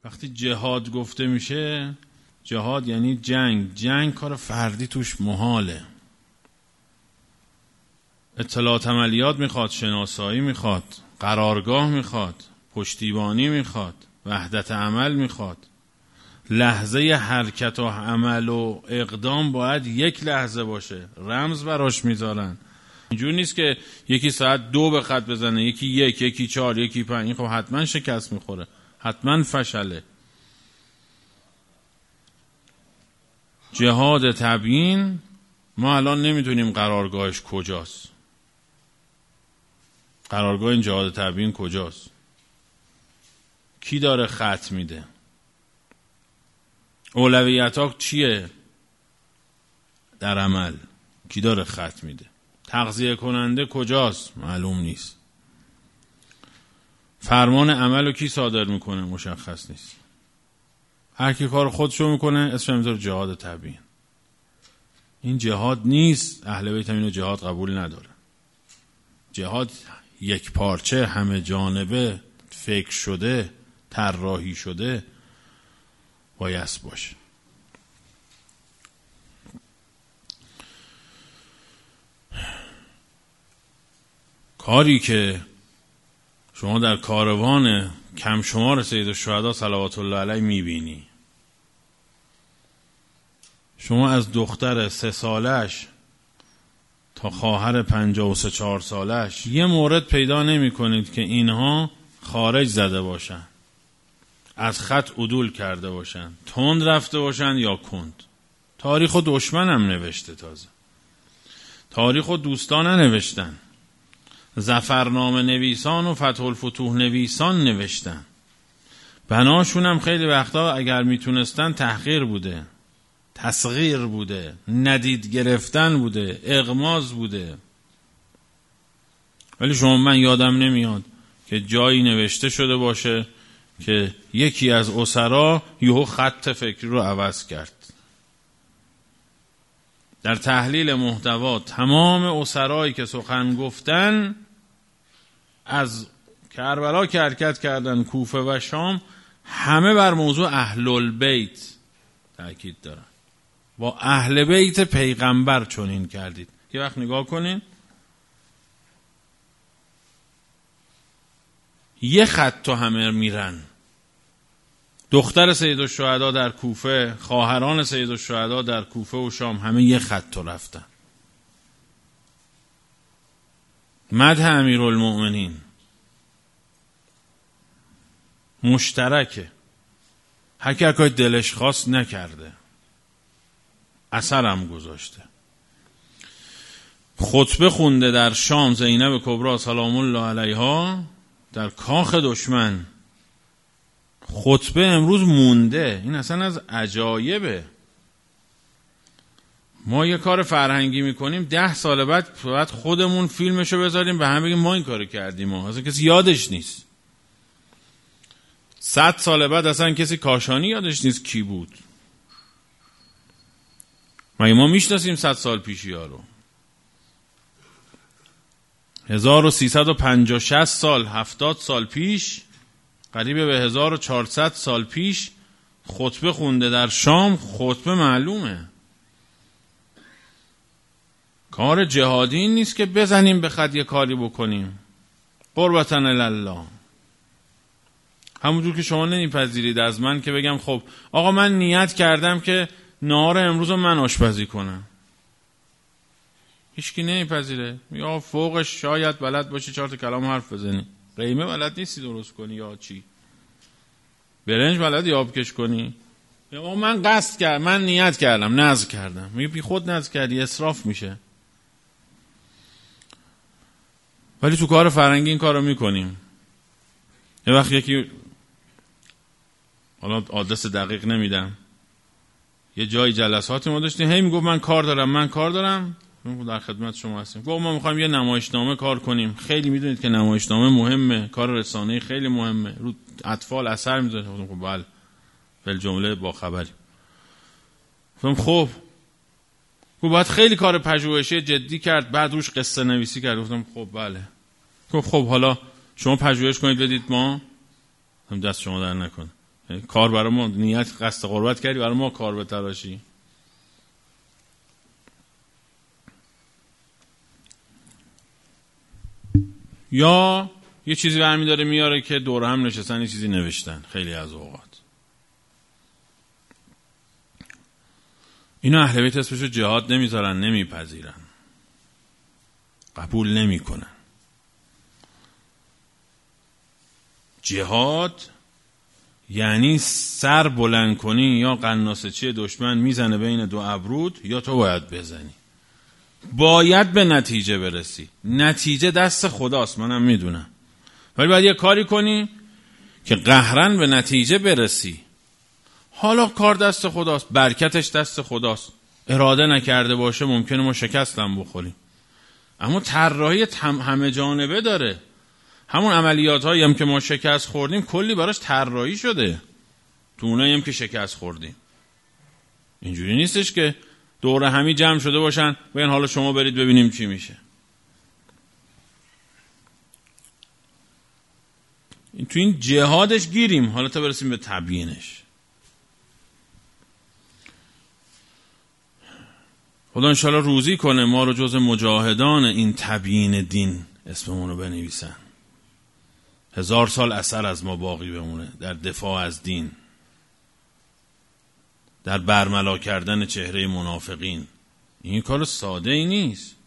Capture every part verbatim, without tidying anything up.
وقتی جهاد گفته میشه، جهاد یعنی جنگ. جنگ کار فردی توش محاله. اطلاعات عملیات میخواد، شناسایی میخواد، قرارگاه میخواد، پشتیبانی میخواد، وحدت عمل میخواد. لحظه حرکت و عمل و اقدام باید یک لحظه باشه، رمز براش میذارن. اینجور نیست که یکی ساعت دو به خط بزنه، یکی یک، یکی چهار، یکی پنج. این خب حتما شکست میخوره، حتما فشله. جهاد تبیین ما الان نمیدونیم قرارگاهش کجاست. قرارگاه این جهاد تبیین کجاست؟ کی داره خط میده؟ اولویت ها چیه در عمل؟ کی داره خط میده؟ تغذیه کننده کجاست؟ معلوم نیست. فرمان عمل رو کی صادر میکنه؟ مشخص نیست. هر کی کار خودشو میکنه اسمش میذاره جهاد تبیین. این جهاد نیست. اهل بیت هم اینو جهاد قبول نداره. جهاد یک پارچه، همه جانبه، فکر شده، طراحی شده بایست باشه. کاری که شما در کاروان کم شمار سید الشهدا صلوات الله علیه میبینی، شما از دختر سه سالش تا خواهر پنجاه و سه چهار سالش یه مورد پیدا نمی کنید که اینها خارج زده باشن، از خط عدول کرده باشن، تند رفته باشن یا کند. تاریخ و دشمن هم نوشته، تازه تاریخ و دوستان نوشتن، ظفرنامه نویسان و فتح الفتوح نویسان نوشتن. بناشون هم خیلی وقتا اگر میتونستن تحقیر بوده، تصغیر بوده، ندید گرفتن بوده، اغماز بوده. ولی شما، من یادم نمیاد که جایی نوشته شده باشه که یکی از اسرا یهو خط فکری رو عوض کرد. در تحلیل محتوا تمام اسرایی که سخن گفتن از کربلا که حرکت کردن کوفه و شام، همه بر موضوع اهل البیت تأکید دارن. با اهل بیت پیغمبر چنین کردید. یه وقت نگاه کنین، یه خط تو همه میرن. دختر سید الشهدا در کوفه، خواهران سید الشهدا در کوفه و شام، همه یه خط تو رفتن. مدح امیرالمؤمنین مشترکه. هر کی که دلش خواست نکرده، اثرم گذاشته. خطبه خونده در شام زینب کبری سلام الله علیها در کاخ دشمن. خطبه امروز مونده. این اصلا از عجایبه. ما یه کار فرهنگی میکنیم، ده سال بعد باید خودمون فیلمشو بذاریم به هم بگیم ما این کارو کردیم. ما اصلا کسی یادش نیست. صد سال بعد اصلا کسی کاشانی یادش نیست کی بود. مگه ما میشناسیم صد سال پیشی ها رو؟ هزار و سیصد و پنجاه شصت سال، هفتاد سال پیش، قریب به هزار و چهارصد سال پیش خطبه خونده در شام. خطبه معلومه. کار جهادی این نیست که بزنیم به خط یه کاری بکنیم. قربتاً الله. همونجور که شما نمیپذیرید از من که بگم خب آقا من نیت کردم که نهار امروز رو من آشپزی کنم. هیچکی نمیپذیره. یا فوقش شاید بلد باشی چهار تا کلام حرف بزنی، قیمه بلد نیستی درست کنی یا چی، برنج بلدی آبکش کنی. یا من قصد کردم، من نیت کردم، نذر کردم. میگه بی خود نذر کردی، اسراف میشه. ولی تو کار فرنگی این کارو میکنیم. یه وقت یکی، حالا آدرس دقیق نمیدم، یه جای جلساتی ما داشتیم، هی میگفت من کار دارم من کار دارم در خدمت شما هستیم. گفت ما میخوایم یه نمایشنامه کار کنیم. خیلی میدونید که نمایشنامه مهمه، کار رسانه‌ای خیلی مهمه، رو اطفال اثر میذاره. خب بله، فل جمله با خبری. گفتم خب گفت باید خیلی کار پژوهشی جدی کرد، بعد روش قصه نویسی کرد. گفتم خب بله. گفت خب حالا شما پژوهش کنید بدید ما. هم دست شما در نکنه. کار برای ما، نیت قصد قربت کردی برای ما کار بتراشی. یا یه چیزی برمی داره میاره که دور هم نشستن یه چیزی نوشتن. خیلی از اوقات اینا اهل بیت اسمشو جهاد نمیذارن، نمیپذیرن، قبول نمیکنن. جهاد یعنی سر بلند کنی یا قناصچی دشمن میزنه بین دو ابرود یا تو باید بزنی. باید به نتیجه برسی. نتیجه دست خداست، منم میدونم، ولی باید یه کاری کنی که قهرن به نتیجه برسی. حالا کار دست خداست، برکتش دست خداست. اراده نکرده باشه ممکنه ما شکست هم بخوریم، اما طراحی همه جانبه داره. همون عملیات هایی هم که ما شکست خوردیم کلی براش طراحی شده. تو اونایی هم که شکست خوردیم اینجوری نیستش که دور همی جمع شده باشن بگن حالا شما برید ببینیم چی میشه. تو این جهادش گیریم. حالا تا برسیم به تبیینش. خدا انشاءالله روزی کنه ما رو جز مجاهدان این تبیین دین اسممون رو بنویسن. هزار سال اثر از ما باقی بمونه در دفاع از دین، در برملا کردن چهره منافقین. این کار ساده ای نیست.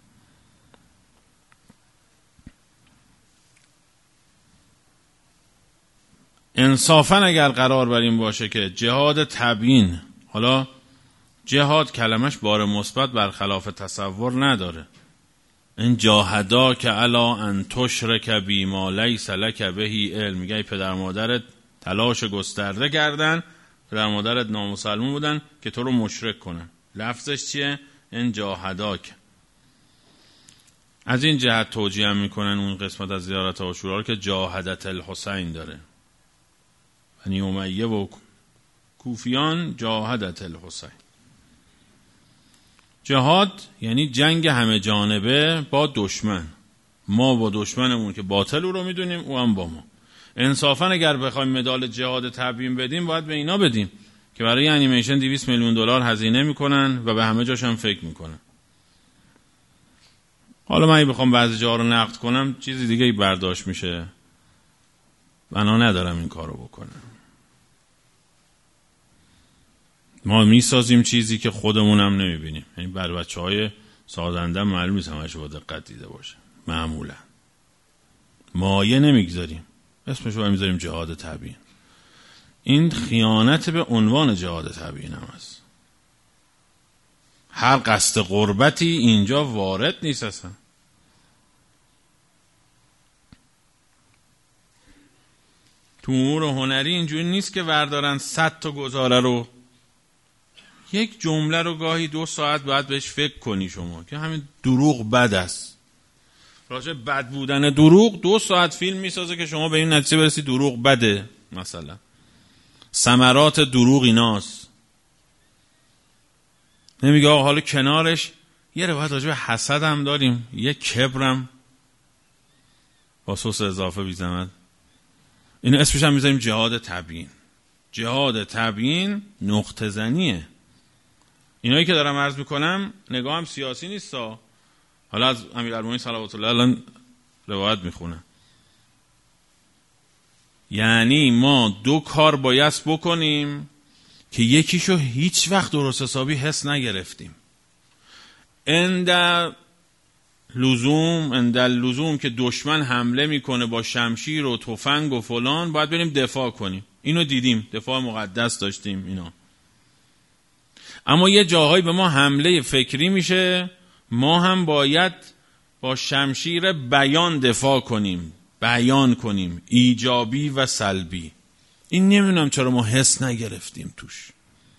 انصافاً اگر قرار بر این باشه که جهاد تبیین، حالا جهاد کلمش بار مثبت برخلاف تصور نداره. این جاهدا که علا ان تشرک بی ما لیس لک بهی علم، میگه پدر مادرت تلاش گسترده کردن، پدر مادرت نامسلمون بودن که تو رو مشرک کنن. لفظش چیه؟ این جاهداک. از این جهت توجیه هم میکنن اون قسمت از زیارت عاشورا رو که جاهدت الحسین داره. بنی امیه و کوفیان جاهدت الحسین. جهاد یعنی جنگ همه جانبه با دشمن. ما با دشمنمون که باطل او رو میدونیم، او هم با ما. انصافا اگر بخوایم مدال جهاد تبیین بدیم باید به اینا بدیم که برای انیمیشن دویست میلیون دلار هزینه میکنن و به همه جاش هم فکر میکنن. حالا من بخوام بعضی جاها رو نقد کنم چیزی دیگه ای برداشت میشه. بنا ندارم این کارو بکنم. ما میسازیم چیزی که خودمون هم نمیبینیم. یعنی بر بچه های سازنده معلوم نیست همش با دقت دیده باشه. معمولا مایه نمیگذاریم، اسمش رو میذاریم جهاد تبیین. این خیانت به عنوان جهاد تبیین هم هست. هر قصد قربتی اینجا وارد نیست اصلا. تو امور هنری اینجوری نیست که وردارن صد تا گزاره رو، یک جمله رو گاهی دو ساعت باید بهش فکر کنی شما که همین دروغ بد است. راجع بد بودن دروغ دو ساعت فیلم میسازه که شما به این نتیجه برسی دروغ بده. مثلا ثمرات دروغ ایناست. نمیگه آقا حالا کنارش یه روایت راجع به حسد هم داریم، یه کبرم با سس اضافه بی زحمت. این اسمش هم میذاریم جهاد تبیین. جهاد تبیین نقطه زنیه. اینایی که دارم عرض میکنم نگاهم سیاسی نیستا. حالا از امیرالمومنین صلوات الله الان روایت میخونم. یعنی ما دو کار باید بکنیم که یکیشو هیچ وقت درست حسابی حس نگرفتیم. اند لزوم اند لزوم که دشمن حمله میکنه با شمشیر و تفنگ و فلان، باید بریم دفاع کنیم. اینو دیدیم، دفاع مقدس داشتیم اینا. اما یه جاهایی به ما حمله فکری میشه، ما هم باید با شمشیر بیان دفاع کنیم، بیان کنیم، ایجابی و سلبی. این نمیدونم چرا ما حس نگرفتیم توش.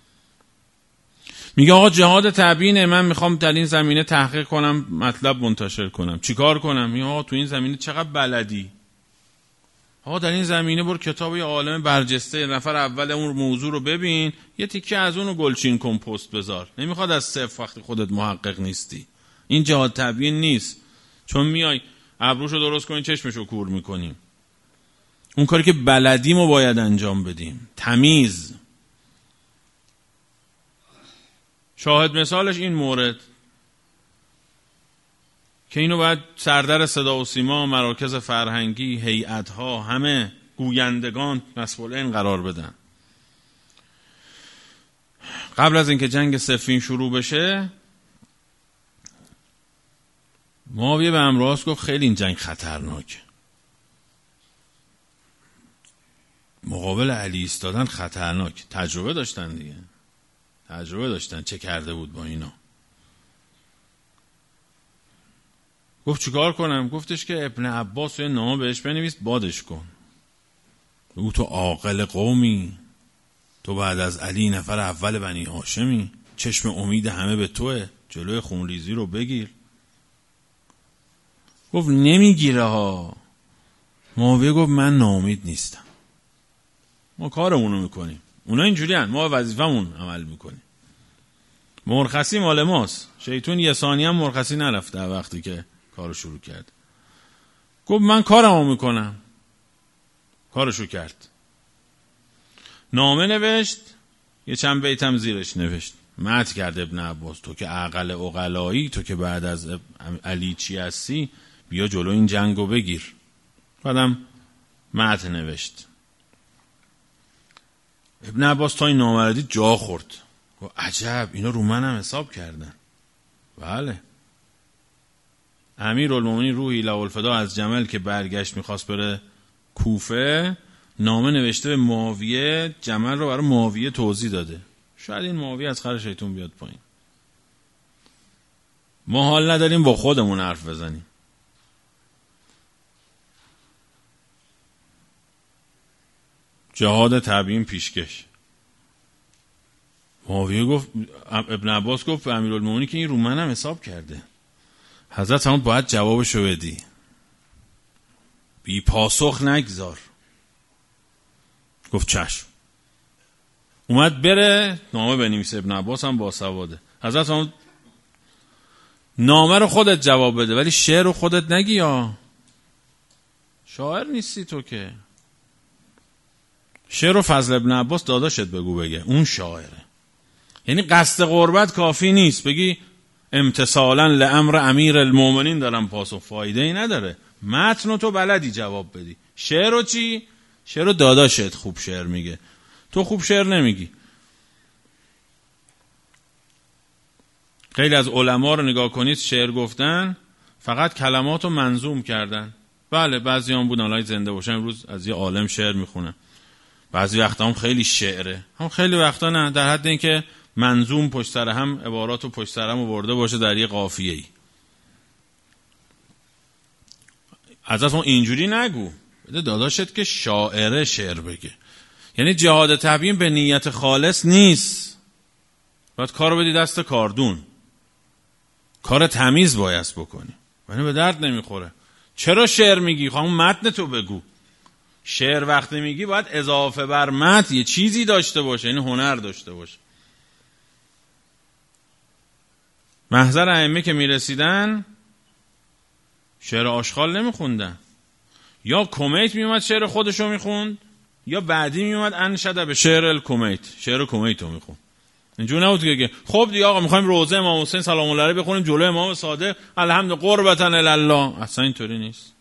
میگه آقا جهاد تبیینه، من میخوام در این زمینه تحقیق کنم، مطلب منتشر کنم. چیکار کنم؟ میگه آقا تو این زمینه چقدر بلدی؟ آقا در این زمینه برو کتاب یه عالم برجسته نفر اول اون موضوع رو ببین، یه تیکه از اون رو گلچین کن پست بذار. نمیخواد از صفر وقتی خودت محقق نیستی. این جهاد تبیین نیست. چون میای ابروشو درست کنی چشمشو کور میکنیم. اون کاری که بلدیم رو باید انجام بدیم. تمیز. شاهد مثالش این مورد که اینو باید سردر صدا و سیما، مراکز فرهنگی، هیئت‌ها، همه گویندگان مسئولین قرار بدن. قبل از اینکه جنگ صفین شروع بشه، معاویه به عمرو گفت خیلی این جنگ خطرناکه. مقابل علی ایستادن خطرناک. تجربه داشتن دیگه. تجربه داشتن چه کرده بود با اینا. گفت چیکار کنم؟ گفتش که ابن عباس یه نامه بهش بنویس بادش کن. او تو عاقل قومی، تو بعد از علی نفر اول بنی هاشمی، چشم امید همه به توه، جلوی خونریزی رو بگیر. گفت نمیگیره ها. معاویه گفت من ناامید نیستم، ما کارمونو میکنیم، اونا اینجوری هن، ما وظیفمون عمل میکنیم. مرخصی مال ماست. شیطون یه ثانیه هم مرخصی نرفته وقتی که کارو شروع کرد. گفت من کارمو میکنم. کارشو کرد. نامه نوشت، یه چند بیتم زیرش نوشت. مدح کرد ابن عباس، تو که عقل عقلایی، تو که بعد از علی چی هستی، بیا جلو این جنگو بگیر. بعدم مدح نوشت. ابن عباس تا این نامه رو دید جا خورد. گفت عجب، اینا رو منم حساب کردن. بله. امیرالمومنین روحی له الفدا از جمل که برگشت میخواست بره کوفه، نامه نوشته به معاویه، جمل رو برای معاویه توضیح داده. شاید این معاویه از خر شیطون بیاد پایین. ما حال نداریم با خودمون حرف بزنیم. جهاد تبیین پیشکش. معاویه گفت، ابن عباس گفت به امیرالمومنین که این رو منم حساب کرده. حضرت هم باید جوابشو بدی. بی پاسخ نگذار. گفت چشم. اومد بره نامه بنویسه. ابن عباس هم باسواده. حضرت هم نامه رو خودت جواب بده، ولی شعر رو خودت نگی. یا شاعر نیستی تو که. شعر رو فضل ابن عباس داداشت بگو بگه، اون شاعره. یعنی قصد قربت کافی نیست بگی امتثالا لامر امیر المومنین دارم پاسخ، فایده ای نداره. متن تو بلدی جواب بدی. شعر رو چی؟ شعر رو داداشت خوب شعر میگه، تو خوب شعر نمیگی. خیلی از علما رو نگاه کنید شعر گفتن فقط کلمات رو منظوم کردن. بله بعضی هم بودن الان زنده باشن امروز از یه عالم شعر میخونن، بعضی وقتا هم خیلی شعره، هم خیلی وقتا نه، در حد اینکه منظوم پشت سر هم عبارات و پشت سر هم آورده باشه در یه قافیه‌ای. ازت اون اینجوری نگو، بده داداشت که شاعره شعر بگه. یعنی جهاد تبیین به نیت خالص نیست، باید کارو بدی دست کاردون، کار تمیز باید بکنی، یعنی به درد نمیخوره. چرا شعر میگی؟ خواهم متن تو بگو. شعر وقتی میگی باید اضافه بر متن یه چیزی داشته باشه، یعنی هنر داشته باشه. محضر ائمه که میرسیدن شعر آشغال نمیخوندن، یا کمیت میومد شعر خودشو میخوند، یا بعدی میومد انشد به شعر الکمیت، شعر کمیت رو میخوند. اینجور نبود که خب دیگه آقا میخوایم روزه امام حسین سلام الله علیه بخونیم جلوی امام صادق الحمد قربتا الله. اصلا اینطوری نیست.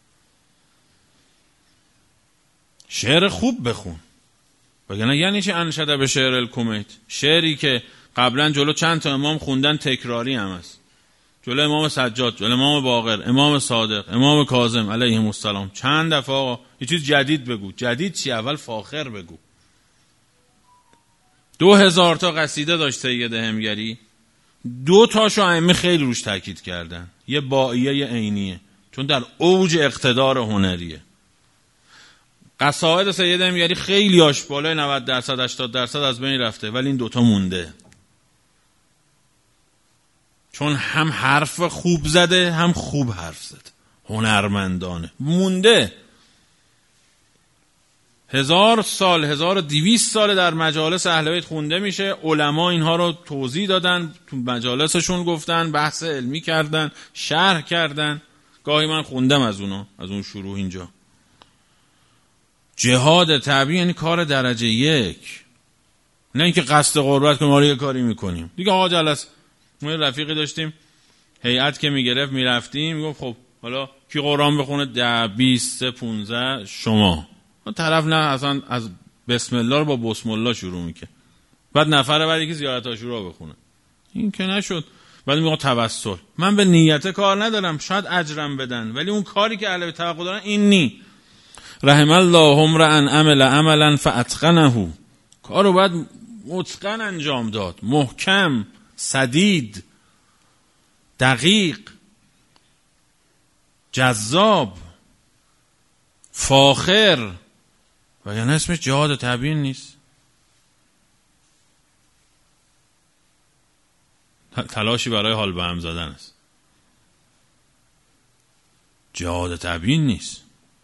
شعر خوب بخون. بگن یعنی چی انشد به شعر الکمیت؟ شعری که قبلا جلو چند تا امام خوندن تکراری هم است. جلو امام سجاد، جلو امام باقر، امام صادق، امام کاظم علیهم السلام چند دفعه. آقا یه چیز جدید بگو. جدید چی؟ اول فاخر بگو. دو هزار تا قصیده داشت سید همگری، دو تاشو ائمه خیلی روش تاکید کردن، یه بائیه یه عینیه، چون در اوج اقتدار هنریه. قصائد سید همگری خیلی هاش بالای نود درصد هشتاد درصد از بین رفته، ولی این دوتا مونده، چون هم حرف خوب زده هم خوب حرف زده، هنرمندانه مونده. هزار سال هزار و دویست سال در مجالس اهل بیت خونده میشه. علما اینها رو توضیح دادن، تو مجالسشون گفتن، بحث علمی کردن، شرح کردن. گاهی من خوندم از اونا، از اون شروع اینجا. جهاد طبیعی یعنی کار درجه یک، نه اینکه قصد قربت کنیم. حالا یه کاری میکنیم دیگه. آقا جلس ما رفیقی داشتیم، هیئت که میگرفت میرفتیم میگفت خب حالا کی قرآن بخونه؟ ده بیست پونزده شما. طرف نه اصلا از بسم الله رو با بسم الله شروع میکنه، بعد نفر بعد یکی زیارت عاشورا بخونه. این که نشد. بعد میگه توسل. من به نیت کار ندارم، شاید اجرم بدن، ولی اون کاری که علیه توقع دارن این نی. رحم الله امرأ عمل عملا فاتقنه. کارو باید متقن انجام داد، محکم، سدید، دقیق، جذاب، فاخر، و یعنی اسمش جهاد طبیعی نیست. تلاشی برای حال به هم زدن است. جهاد طبیعی نیست.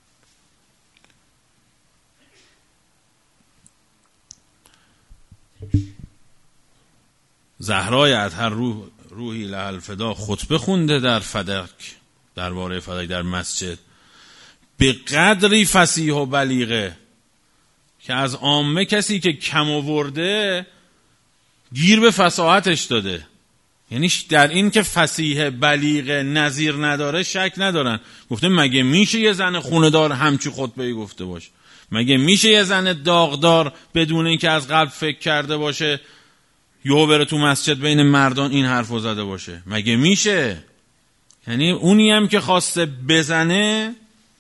زهرای اطهر روح روحی لها الفدا خطبه خونده در فدک، درباره فدک در مسجد، به قدری فصیح و بلیغه که از عامه کسی که کم آورده گیر به فصاحتش داده. یعنی در این که فصیح بلیغ نظیر نداره شک ندارن. گفته مگه میشه یه زن خونه دار همچی خطبه‌ای گفته باشه؟ مگه میشه یه زن داغدار بدون اینکه از قلب فکر کرده باشه یهو بره تو مسجد بین مردان این حرفو زده باشه؟ مگه میشه؟ یعنی اونی هم که خواسته بزنه،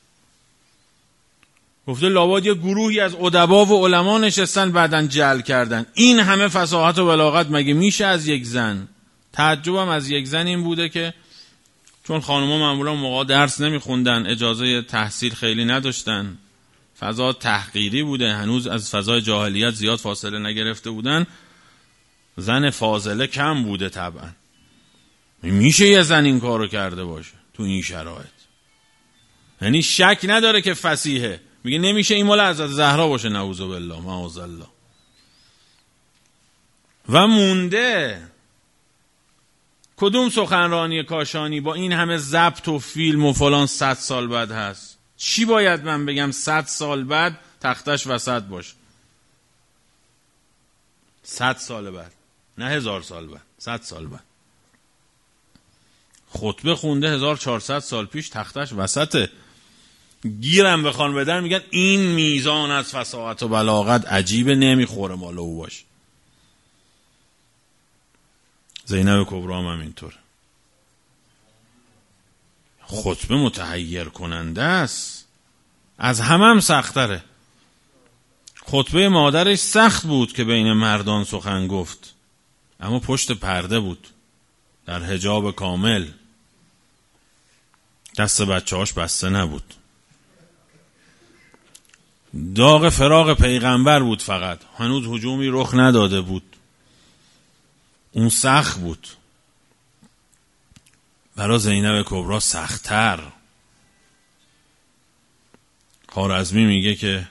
گفته لابد یه گروهی از ادبا و علما نشستن بعدن جل کردن. این همه فصاحت و بلاغت مگه میشه از یک زن؟ تعجبم از یک زن این بوده که چون خانوما معمولا موقع درس نمیخوندن، اجازه تحصیل خیلی نداشتن، فضا تحقیری بوده، هنوز از فضای جاهلیت زیاد فاصله نگرفته بودن، زن فاضله کم بوده طبعا. میشه یه زن این کارو کرده باشه تو این شرایط؟ یعنی شک نداره که فصیحه. میگه نمیشه این مال حضرت زهرا باشه، نعوذ بالله معاذ الله. و مونده کدوم سخنرانی کاشانی با این همه ضبط و فیلم و فلان صد سال بعد هست؟ چی باید من بگم صد سال بعد تختش وسط باشه؟ صد سال بعد، نه هزار سال بعد، صد سال بعد. خطبه خونده هزار و چهارصد سال پیش، تختش وسطه. گیرم بخوان بدن میگن این میزان از فصاحت و بلاغت عجیبه، نمیخوره مال او باشه. زینب کبرا هم اینطور. خطبه متحیر کننده است، از همه هم سختره. خطبه مادرش سخت بود که بین مردان سخن گفت، اما پشت پرده بود، در حجاب کامل، دست بچه هاش بسته نبود. داغ فراق پیغمبر بود، فقط هنوز هجومی رخ نداده بود، اون سخت بود. برای زینب کبرا سخت‌تر. خوارزمی میگه که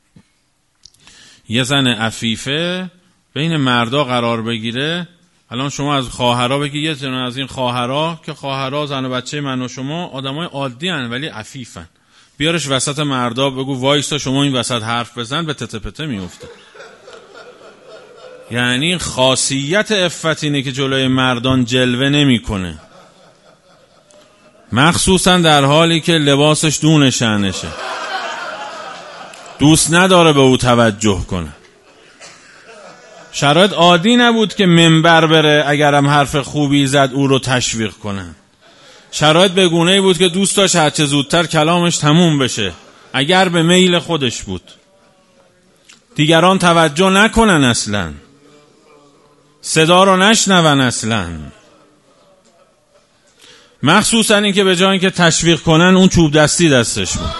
یه زن عفیفه بین مردا قرار بگیره. الان شما از خواهرها بگی یه زن از این خواهرها که خواهرها زن و بچه من و شما آدمای عادی هن ولی عفیفن، بیارش وسط مردا بگو وایستا شما این وسط حرف بزن، به تته پته میفته. یعنی خاصیت عفت اینه که جلوی مردان جلوه نمیکنه، مخصوصا در حالی که لباسش دون شأنشه، دوست نداره به او توجه کنه. شرایط عادی نبود که منبر بره اگرم حرف خوبی زد او رو تشویق کنن. شرایط بگونه‌ای بود که دوست داشت هرچه زودتر کلامش تموم بشه اگر به میل خودش بود، دیگران توجه نکنن، اصلا صدا رو نشنون اصلا. مخصوصا این که به جای اینکه تشویق کنن اون چوب دستی دستش بود.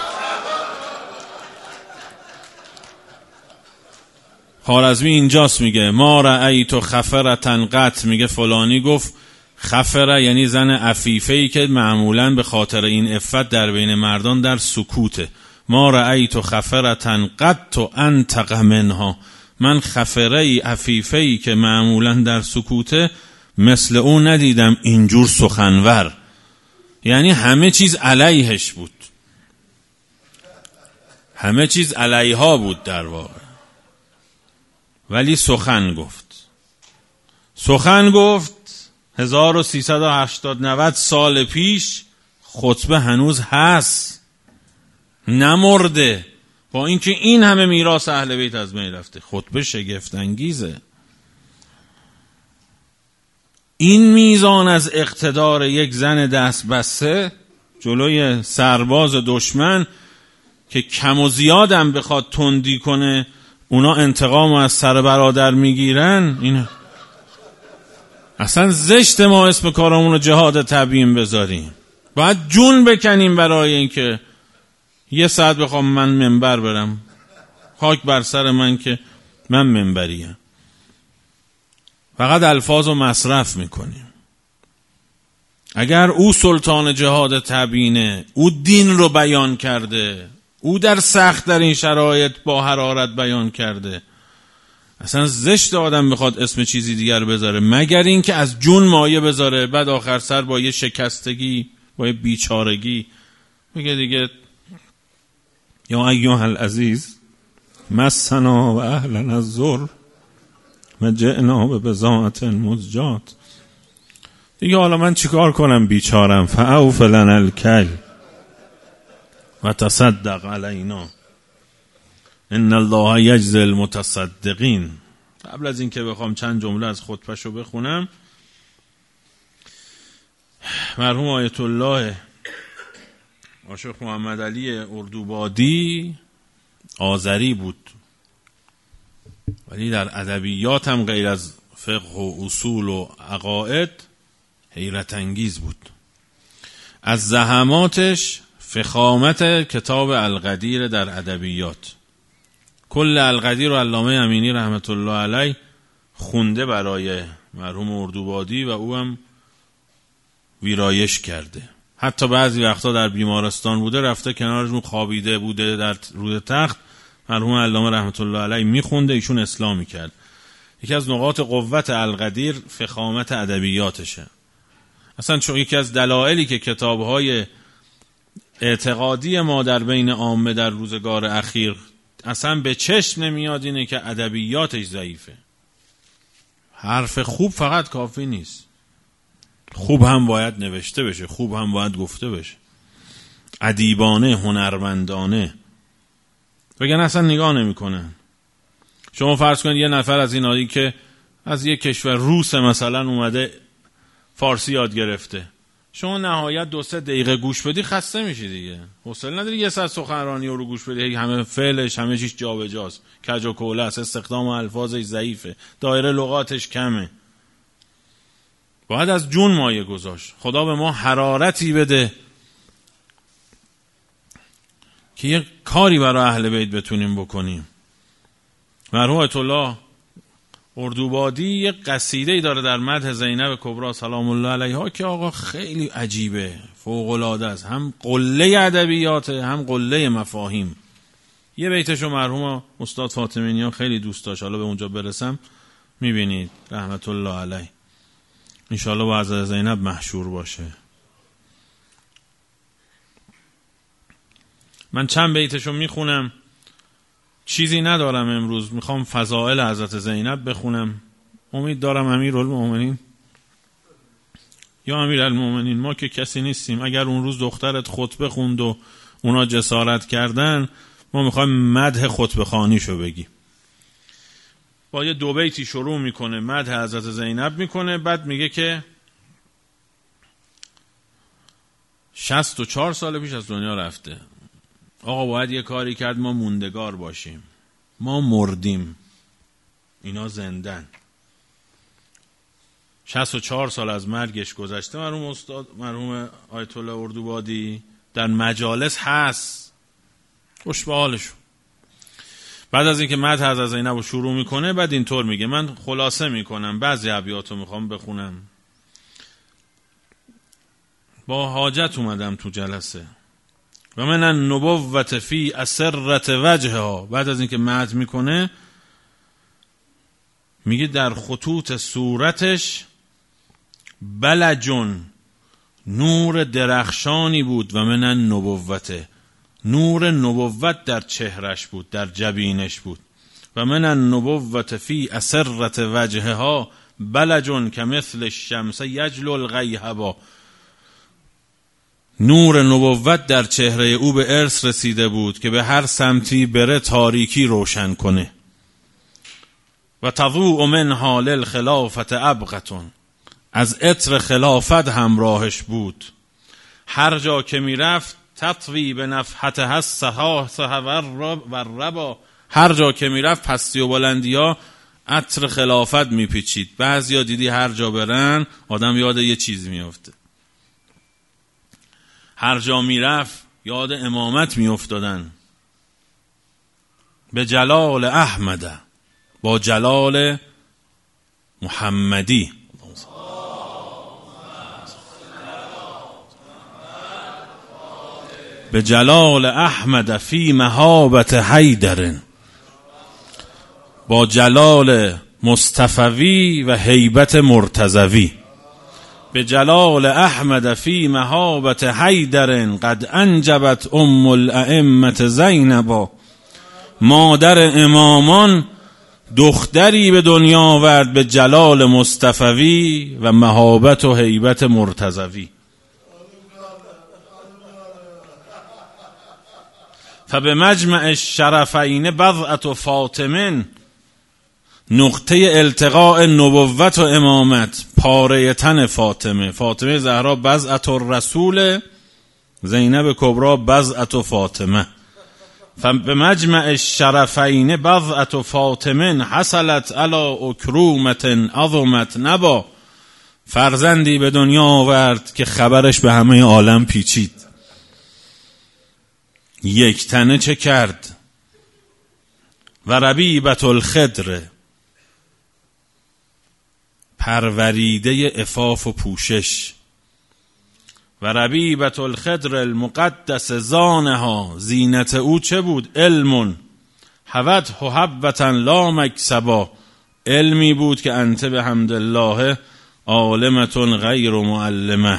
خوارزمی اینجاست میگه ما رأیت خفرتن قط، میگه فلانی گفت خفره یعنی زن عفیفه‌ای که معمولاً به خاطر این عفت در بین مردان در سکوته. ما رأیت خفرتن قط و انتق منها، من خفره‌ای عفیفه‌ای که معمولاً در سکوته مثل اون ندیدم اینجور سخنور. یعنی همه چیز علیهش بود. همه چیز علیها بود در واقع، ولی سخن گفت. سخن گفت هزار و سیصد و هشتاد نود سال پیش، خطبه هنوز هست، نمرده، با اینکه این همه میراث اهل بیت از بین رفته. خطبه شگفت انگیزه. این میزان از اقتدار یک زن دست بسته جلوی سرباز دشمن که کم و زیادم بخواد تندی کنه اونا انتقام از سر برادر میگیرن، این اصلا زشت ما اسم کارمون رو جهاد تبیین بذاریم. باید جون بکنیم برای اینکه یه ساعت بخوام من منبر برم، خاک بر سر من که من منبریم. فقط الفاظ رو مصرف میکنیم. اگر او سلطان جهاد تبیینه، او دین رو بیان کرده، او در سخت در این شرایط با حرارت بیان کرده، اصلا زشت آدم بخواد اسم چیزی دیگر بذاره مگر این که از جون مایه بذاره، بعد آخر سر با یه شکستگی، با یه بیچارگی میگه دیگه یا ایها العزیز مسنا و اهلنا الضر و جئنا ببضاعة مزجاة. دیگه حالا من چیکار کنم بیچارم؟ فاوف لنا الکیل و تصدق علینا ان الله یجزی المتصدقین. قبل از این که بخوام چند جمله از خطبه‌شو بخونم، مرحوم آیت الله عاشق محمد علی اردوبادی آذری بود، ولی در ادبیات هم غیر از فقه و اصول و عقاید حیرت انگیز بود. از زحماتش فخامت کتاب القدیر در ادبیات. کل القدیر و علامه امینی رحمت الله علیه خونده برای مرحوم اردوبادی و او هم ویرایش کرده. حتی بعضی وقتا در بیمارستان بوده، رفته کنارشون خوابیده بوده در روی تخت، مرحوم علامه رحمت الله علیه میخونده، ایشون اصلاح میکرد. یکی از نقاط قوت القدیر فخامت ادبیاتشه. اصلا چون یکی از دلایلی که کتاب‌های اعتقادی ما در بین عامه در روزگار اخیر اصلا به چشم نمیاد اینه که ادبیاتش ضعیفه. حرف خوب فقط کافی نیست، خوب هم باید نوشته بشه، خوب هم باید گفته بشه، ادیبانه، هنرمندانه. بگن اصلا نگاه نمی کنن. شما فرض کنید یه نفر از اینایی که از یک کشور روس مثلا اومده فارسی یاد گرفته، شما نهایت دو سه دقیقه گوش بدی خسته میشی دیگه، حوصله نداری یه ساعت سخنرانی رو گوش بدی، همه فعلش همه چیز جابجاست، کج و کوله است، استخدام الفاظش ضعیفه، دایره لغاتش کمه. باید از جون مایه گذاشت. خدا به ما حرارتی بده که یه کاری برای اهل بیت بتونیم بکنیم. مرحوم آیت الله اردوبادی یه قصیده‌ای داره در مدح زینب کبری سلام الله علیها که آقا خیلی عجیبه، فوق العاده است، هم قله ادبیاته هم قله مفاهیم. یه بیتشو مرحوم استاد فاطمی نیا خیلی دوست داشت، حالا به اونجا برسم میبینید رحمت الله علیه، انشاءالله با حضرت زینب محشور باشه. من چند بیتشو میخونم، چیزی ندارم امروز، میخوام فضائل حضرت زینب بخونم. امید دارم امیرالمومنین یا امیرالمومنین، ما که کسی نیستیم، اگر اون روز دخترت خطبه خوند و اونا جسارت کردن، ما میخوایم مدح خطبه خوانیشو بگیم. با یه دو بیتی شروع میکنه، مدح حضرت زینب میکنه، بعد میگه که شصت و چهار سال پیش از دنیا رفته. آقا باید یه کاری کرد ما موندگار باشیم، ما مردیم اینا زندن. شصت و چهار سال از مرگش گذشته. مرحوم استاد مرحوم آیت الله اردوبادی در مجالس هست، خوش به حالشون. بعد از اینکه مدح حضرت زینب رو شروع میکنه، بعد اینطور میگه، من خلاصه میکنم، بعضی ابیاتو میخوام بخونم، با حاجت اومدم تو جلسه. و من النبوت فی اسرت وجهها. بعد از اینکه مدح میکنه میگه در خطوط صورتش بلجون، نور درخشانی بود. و من النبوت، نور نبوت در چهرش بود، در جبینش بود. و من النبوت فی اسرت وجهها بلج کمثل الشمس یجلو الغیهبا. نور نبوت در چهره او به ارث رسیده بود که به هر سمتی بره تاریکی روشن کنه. و تضوء من حال الخلافت ابقتون، از عطر خلافت همراهش بود. هر جا که میرفت تطوی به نفحت هستها و ربا، هر جا که میرفت پستی و بلندی ها عطر خلافت میپیچید. بعضیا دیدی هر جا برن آدم یاد یه چیز میفته، هر جا میرفت یاد امامت میافتادن. به جلال احمد، با جلال محمدی. به جلال احمد فی مهابت حیدر، با جلال مصطفوی و هیبت مرتضوی. به جلال احمد فی مهابت حیدر قد انجبت ام الائمه زینبا. مادر امامان دختری به دنیا آورد به جلال مصطفوی و مهابت و هیبت مرتضوی. فبمجمع الشرفین بضعة فاطمه، نقطه التقاء نبوت و امامت پاره تن فاطمه. فاطمه زهرا بضعة الرسول، زینب کبری بضعة فاطمه. فبمجمع الشرفین بضعة فاطمه حصلت علی اکرومة عظمت نبا. فرزندی به دنیا آورد که خبرش به همه عالم پیچید. یک تنه چه کرد؟ و ربیبت الخضر، پروریده عفاف و پوشش. و ربیبت الخضر المقدس زانها، زینت او چه بود؟ علم حوت حبتا لا مکسبا، علمی بود که انت به حمدالله عالمتون غیر معلمه.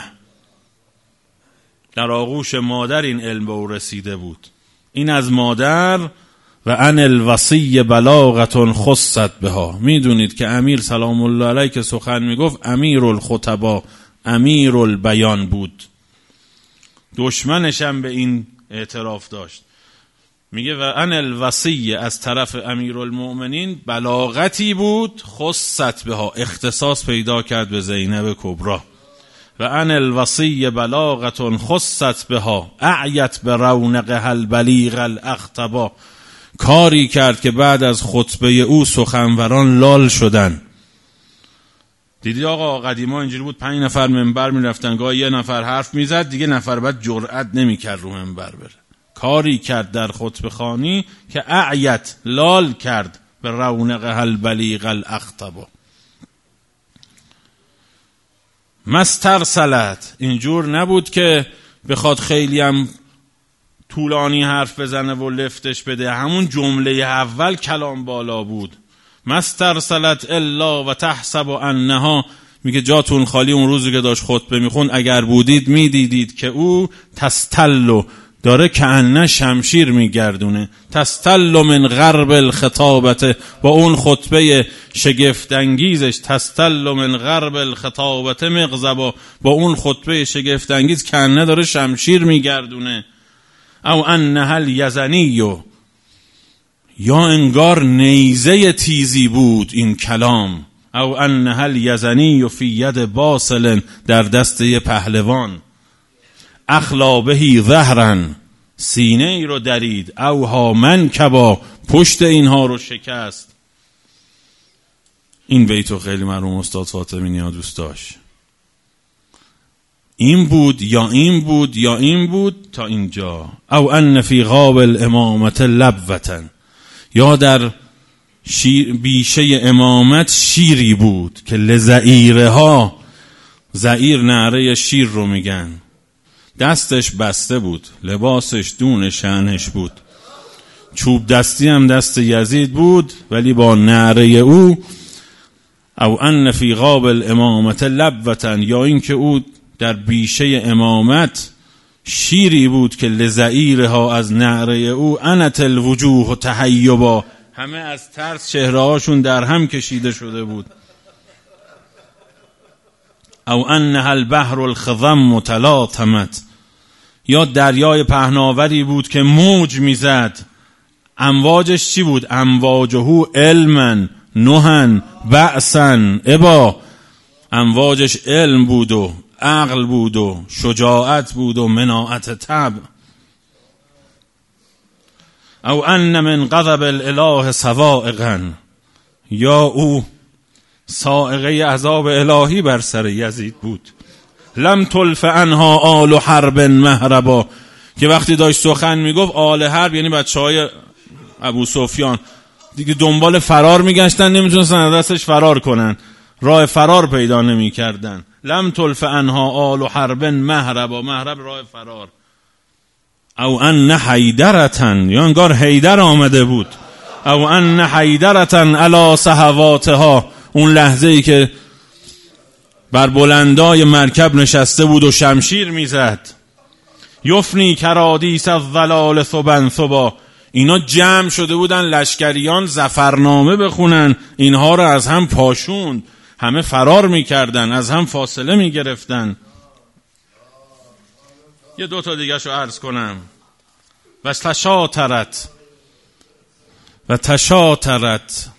در آغوش مادر این علم به او رسیده بود. این از مادر. و ان الوصی بلاغتون خصت بها. میدونید که امیر سلام الله علیه که سخن میگفت امیر الخطبا، امیر البیان بود. دشمنش هم به این اعتراف داشت. میگه و ان الوصی از طرف امیر المؤمنین بلاغتی بود، خصت بها، اختصاص پیدا کرد به زینب کبری. و ان الوصی بلاغتون خصت بها اعیت به رونقها البلیغ الاخطبا. کاری کرد که بعد از خطبه او سخنوران لال شدن. دیدی آقا قدیما اینجوری بود، پنج نفر منبر میرفتن، گاهی یه نفر حرف میزد دیگه نفر بعد جرأت نمیکرد رو منبر بره. کاری کرد در خطبه خوانی که اعیت، لال کرد به رونقها البلیغ الاخطبا. مسترسلت، اینجور نبود که بخواد خیلی هم طولانی حرف بزنه و لفتش بده، همون جمله اول کلام بالا بود. مسترسلت الا و تحسب انها، میگه جاتون خالی. اون روزی که داشت خطبه میخوند اگر بودید میدیدید که او تستلو، داره که انه شمشیر میگردونه. تستلو من غرب الخطابته، با اون خطبه شگفتانگیزش. تستلو من غرب الخطابته مغضبا، با اون خطبه شگفتانگیز که انه داره شمشیر میگردونه. او انها الیزنی، یا انگار نیزه تیزی بود این کلام. او انها الیزنی فی ید باصل، در دست یه پهلوان. اخلا بهی ظهرن، سینه ای رو درید. او ها منکبا، پشت اینها رو شکست. این بیتو خیلی مرحوم استاد فاطمی نیا دوست داشت. این بود یا این بود یا این بود تا اینجا. او ان فی غاب الامامت لبوتن، یا در شیر بیشه امامت شیری بود که لزعیره ها، زعیر نعره شیر رو میگن. دستش بسته بود، لباسش دون شأنش بود. چوب دستی هم دست یزید بود، ولی با نعره او او ان فی غاب الامامت لبوتن، یا این که او در بیشه امامت شیری بود که لزعیرها از نعره او انت الوجوه و تحیبا، همه از ترس چهره هاشون در هم کشیده شده بود. او انها البحر الخضم تلاطمت، یا دریای پهناوری بود که موج میزد. امواجش چی بود؟ امواجه علما نهن بعثا ابا، امواجش علم بود و عقل بود و شجاعت بود و مناعت طبع. او ان من غضب الاله صواعقا، یا او صاعقه عذاب الهی بر سر یزید بود. لم تلف عنها آل حرب مهربا، که وقتی داشت سخن میگفت آل حرب یعنی بچهای ابو سفیان دیگه دنبال فرار میگشتن، نمیتونستن از دستش فرار کنن، راه فرار پیدا نمیکردن. لم تلف عنها آل حرب مهربا، مهرب راه فرار. او ان حیدرتن، یا انگار حیدر آمده بود. او ان حیدرتن علی صحواتها، اون لحظه ای که بر بلندای مرکب نشسته بود و شمشیر میزد. یفنی کرادیس الظلال ثبا ثبا، اینا جمع شده بودن لشکریان ظفرنامه بخونن، اینها رو از هم پاشوند، همه فرار میکردن، از هم فاصله میگرفتن. یه دو تا دیگه شو عرض کنم. و تشاترت و تشاترت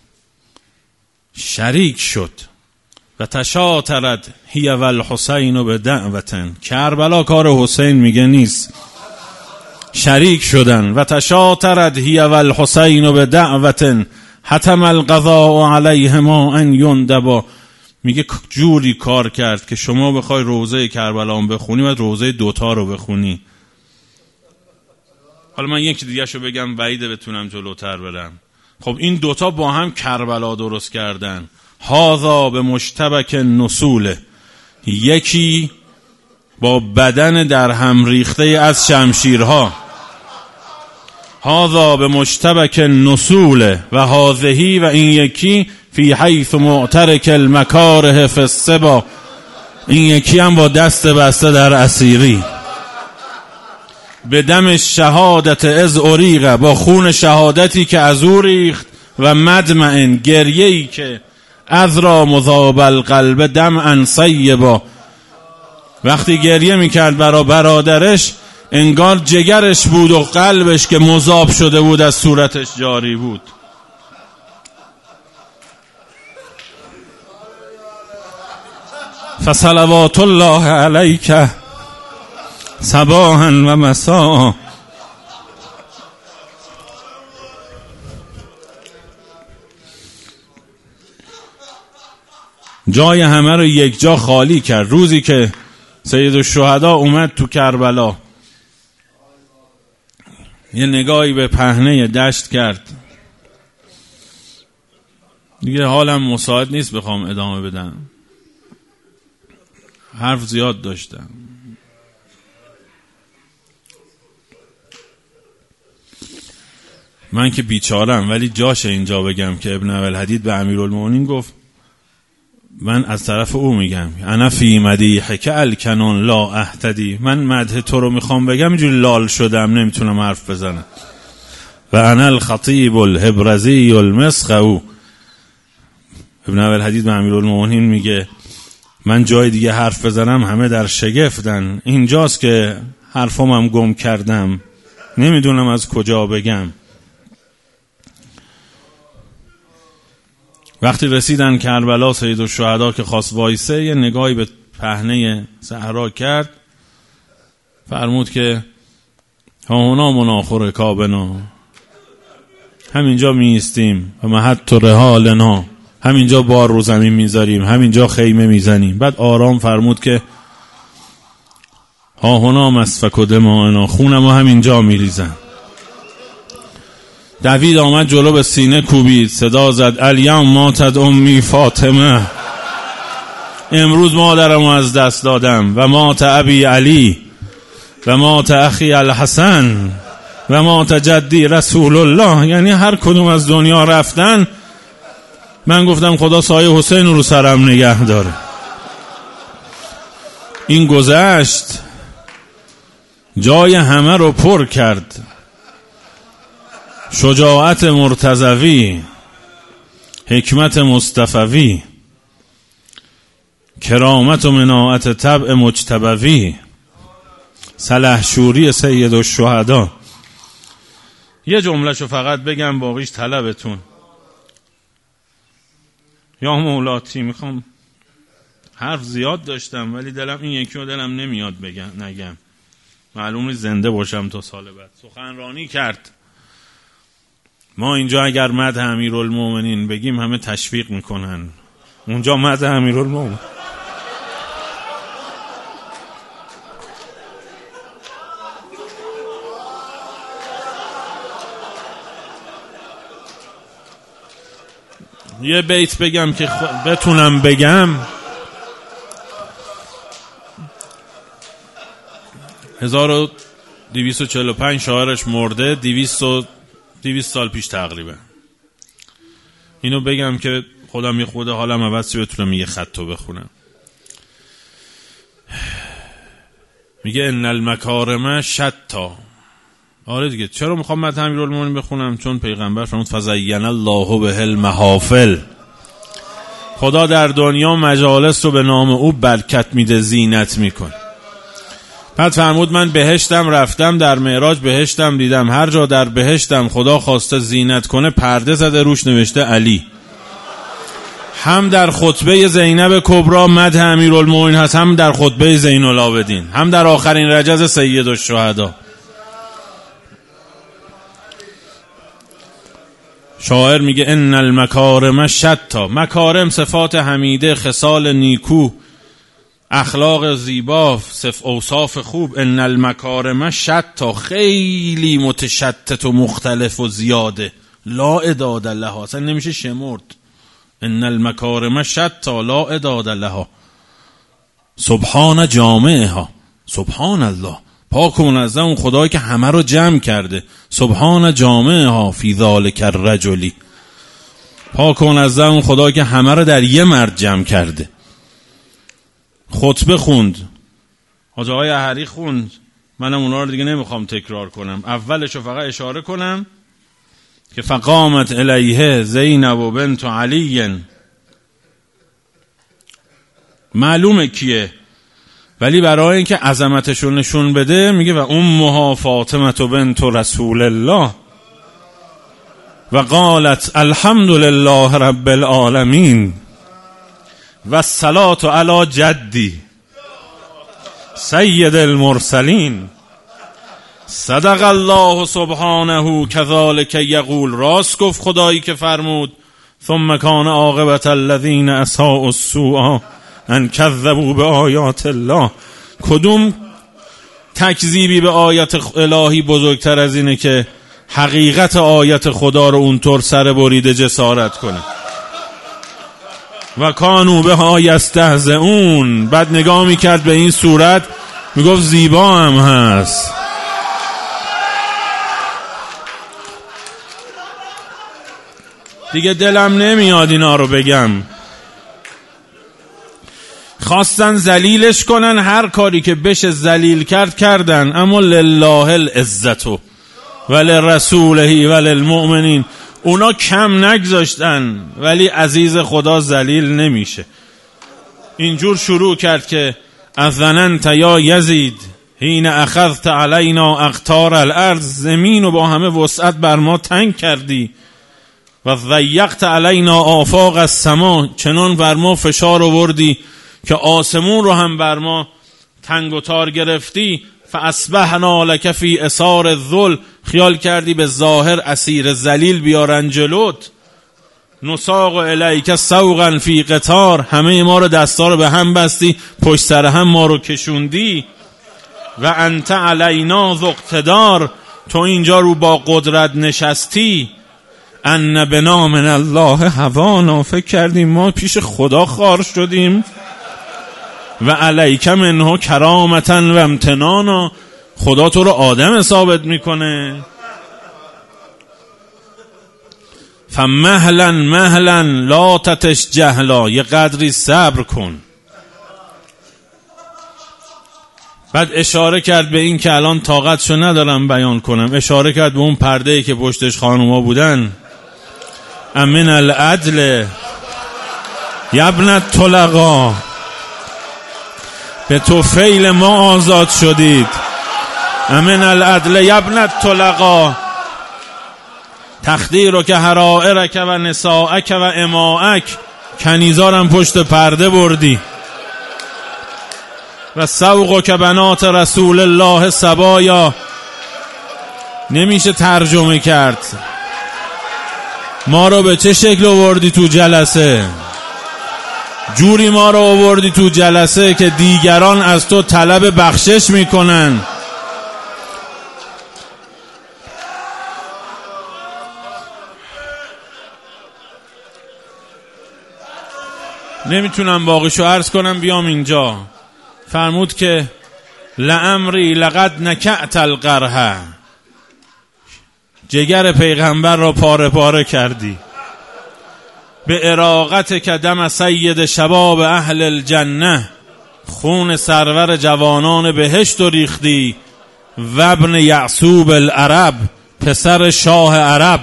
شریک شد. و تشاترت هی و الحسین به دعوتن، کربلا کار حسین میگه نیست، شریک شدن. و تشاترت هی و الحسین به دعوتن حتم القضاء علیهما ان یندبا، میگه جوری کار کرد که شما بخوای روضه کربلا بخونی و روضه دوتا رو بخونی. حالا من یکی دیگه شو بگم بعیده بتونم جلوتر برم. خب این دوتا با هم کربلا درست کردن. هذا به مشتبک نسوله، یکی با بدن در هم ریخته از شمشیرها. هذا به مشتبک نسوله و هذهی، و این یکی فی حیث معترک المکاره فی السبا، این یکی هم با دست بسته در اسیری. به دم شهادت از اریقه، با خون شهادتی که از او ریخت. و مدمعن، گریه‌ای که از را مذاب القلب دمعا صیبا، وقتی گریه میکرد برا برادرش انگار جگرش بود و قلبش که مذاب شده بود از صورتش جاری بود. فصلوات الله علیک صباحا و مساء. جای همه رو یک جا خالی کرد. روزی که سید الشهدا اومد تو کربلا، یه نگاهی به پهنه دشت کرد. دیگه حالم مساعد نیست بخوام ادامه بدم، حرف زیاد داشتم. من که بیچارم، ولی جاشه اینجا بگم که ابن ابوالحدید به امیرالمومنین گفت، من از طرف او میگم انا فی مدیحک الکنون لا اهتدی، من مدح تو رو میخوام بگم اینجوری لال شدم نمیتونم حرف بزنم. و انا الخطیب الهبرزی المسخو، ابن ابوالحدید به امیرالمومنین میگه من جای دیگه حرف بزنم همه در شگفتن، اینجاست که حرفم هم گم کردم، نمیدونم از کجا بگم. وقتی رسیدن کربلا، سید الشهدا که خواست وایسه یه نگاهی به پهنه صحرا کرد، فرمود که ها هنا مناخور کابنا، همینجا می ایستیم و محط رحالنا، همینجا بار رو زمین میذاریم، همینجا خیمه میزنیم. بعد آرام فرمود که ها هنا مسفک دماءنا، خونم و همینجا میریزن. دوید آمد جلو، به سینه کوبید، صدا زد الیوم ماتت امی فاطمه، امروز مادرم از دست دادم. و مات ابی علی و مات اخی الحسن و مات جدی رسول الله، یعنی هر کدوم از دنیا رفتن، من گفتم خدا سایه حسین رو سرم نگه داره. این گذشت، جای همه رو پر کرد، شجاعت مرتضوی، حکمت مصطفوی، کرامت و مناعت طبع مجتبوی، سلحشوری سید الشهدا. یه جملهشو فقط بگم، باقیش طلبتون. یا مولاتی، میخوام حرف زیاد داشتم ولی دلم این یکی رو دلم نمیاد بگم نگم، معلوم زنده باشم تا سال بعد. سخنرانی کرد. ما اینجا اگر مدح امیرالمومنین بگیم همه تشویق میکنن، اونجا مدح امیرالمومنین. یه بیت بگم که خ... بتونم بگم. هزار و دویست و چهل و پنج شاعرش مرده، دویست و دویست سال پیش تقریبا. اینو بگم که خودم یه خود حالم عوض شه بتونم یه خطو بخونم. میگه ان المکارم شتا. آره دیگه، چرا میخوام مدح امیرالمومنین بخونم؟ چون پیغمبر فرمود فزین الله به المحافل. خدا در دنیا مجالس رو به نام او برکت میده، زینت میکنه. بعد فرمود من بهشتم رفتم، در معراج بهشتم دیدم، هر جا در بهشتم خدا خواسته زینت کنه پرده زده روش نوشته علی. هم در خطبه زینب کبرا مدح امیرالمومنین هست، هم در خطبه زین العابدین، هم در آخرین رجز سید الشهدا. شاعر میگه ان المکارم شتا. مکارم صفات حمیده، خصال نیکو، اخلاق زیبا، صف اوصاف خوب. ان المکارم شتا، خیلی متشتت و مختلف و زیاده، لا عداد لها، اصلا نمیشه شمرد. ان المکارم شتا لا عداد لها. سبحان جامعها، سبحان الله، پاک و منزه اون خدایی که همه رو جمع کرده. سبحان جامعها فی ذالک الرجلی. پاک و منزه اون خدایی که همه رو در یه مرد جمع کرده. خطبه خوند، حاج آقای احری خوند، منم اونا رو دیگه نمیخوام تکرار کنم. اولش رو فقط اشاره کنم که فقامت الیه زینب بنت علی. معلومه کیه، ولی برای اینکه عظمتشو نشون بده میگه و امها فاطمه بنت رسول الله و قالت الحمد لله رب العالمین و الصلاة علی جدی سید المرسلین صدق الله سبحانه کذالک یقول. راست گفت خدایی که فرمود ثم کان عاقبت الذین اساءوا السوء ان کذبوا بآیات الله. کدوم تکذیبی به آیت الهی بزرگتر از اینه که حقیقت آیت خدا رو اونطور سر بریده جسارت کنه. و کانوا بها یستهزئون. بعد نگاه میکرد به این صورت میگفت زیبا هم هست. دیگه دلم نمیاد اینا رو بگم. خواستن ذلیلش کنن، هر کاری که بشه ذلیل کرد کردن، اما لله العزت ولرسوله وللمؤمنین. اونا کم نگذاشتن، ولی عزیز خدا ذلیل نمیشه. اینجور شروع کرد که اذننت یا یزید حین اخذت علینا اقطار الارض. زمین و با همه وسعت بر ما تنگ کردی. و ضیقت علینا آفاق السما. چنان بر ما فشار آوردی که آسمون رو هم بر ما تنگ و تار گرفتی. فاصبحنا لک فی اثار الذل. خیال کردی به ظاهر اسیر ذلیل بیارن جلوت. نساق الیک سوقا فی قطار. همه ما رو دستا رو به هم بستی، پشت سر هم ما رو کشوندی. و انت علینا ذو اقتدار. تو اینجا رو با قدرت نشستی. ان بنا من الله هوانا. فکر کردیم ما پیش خدا خوار شدیم. و علیک منه کرامتا و امتنانا. خدا تو رو آدم ثابت میکنه. فمهلا مهلا لا تتش جهلا. یه قدری صبر کن. بعد اشاره کرد به این که الان طاقتشو ندارم بیان کنم، اشاره کرد به اون پرده‌ای که پشتش خانوما بودن. امن العدل یبن الطلقا، به توفیل ما آزاد شدید. امن العدل یبن الطلقا، تخدیر که حرائرک و نساءک و اماءک، کنیزارم پشت پرده بردی. و سوق که بنات رسول الله سبایا، نمیشه ترجمه کرد. ما رو به چه شکل آوردی تو جلسه؟ جوری ما رو آوردی تو جلسه که دیگران از تو طلب بخشش میکنن. نمیتونم باقیشو عرض کنم، بیام اینجا. فرمود که لعمری لقد نکعت القرح، جگر پیغمبر را پاره پاره کردی. به اراقت که دم سید شباب اهل الجنه، خون سرور جوانان بهشت و ریختی. و ابن یعصوب العرب، پسر شاه عرب.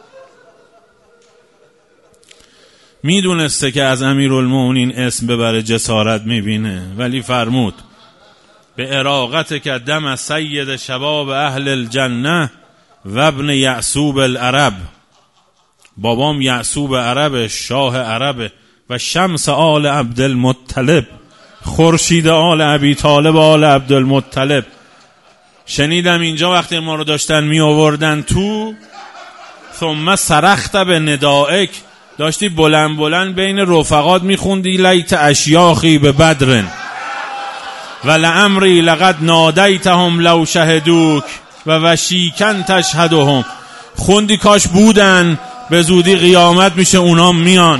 میدونسته که از امیرالمومنین اسم ببره جسارت میبینه، ولی فرمود به اراقت که دم سید شباب اهل الجنه و ابن یعصوب العرب، بابام یعصوب عرب، شاه عرب، و شمس آل عبدالمطلب، خورشید آل ابی طالب آل عبدالمطلب. شنیدم اینجا وقتی ما رو داشتن می آوردن تو، ثم سرخت به ندائک، داشتی بلند بلند بین رفقات میخوندی لیت اشیاخی به بدرن و لعمری لقد نادیتهم لو شهدوک و وشیکن تشهدهم. خوندی کاش بودن، به زودی قیامت میشه اونا میان.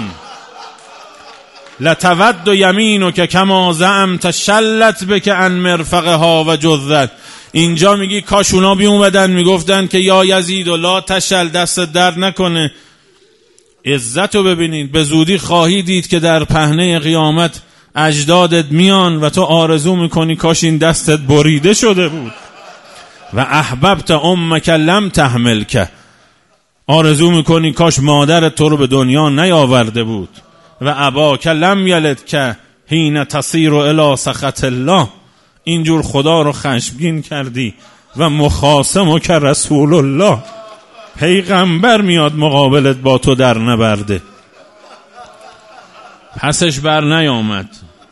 لتود و یمینو که کما زعمت شلت بک عن مرفقها و جذت. اینجا میگی کاش اونا بی اومدن میگفتن که یا یزید و لا تشل، دست درد نکنه. عزتو ببینید، به زودی خواهی دید که در پهنه قیامت اجدادت میان و تو آرزو میکنی کاش این دستت بریده شده بود. و احببت امک لم تحملک، آرزو میکنی کاش مادرت تو رو به دنیا نیاورده بود. و اباک لم یلدک حین تصیر الی سخط الله، اینجور خدا رو خشمگین کردی. و مخاصمک رسول الله، پیغمبر میاد مقابلت با تو در نبرده. پسش بر نیامد.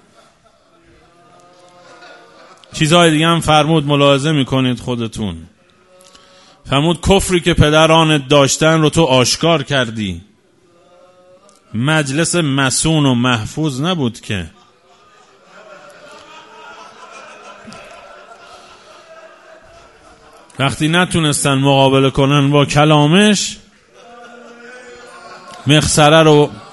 چیزهای دیگه هم فرمود، ملاحظه میکنید خودتون. فرمود کفری که پدرانت داشتن رو تو آشکار کردی. مجلس مسون و محفوظ نبود که. وقتی نتونستن مقابله کنن با کلامش، مخصره رو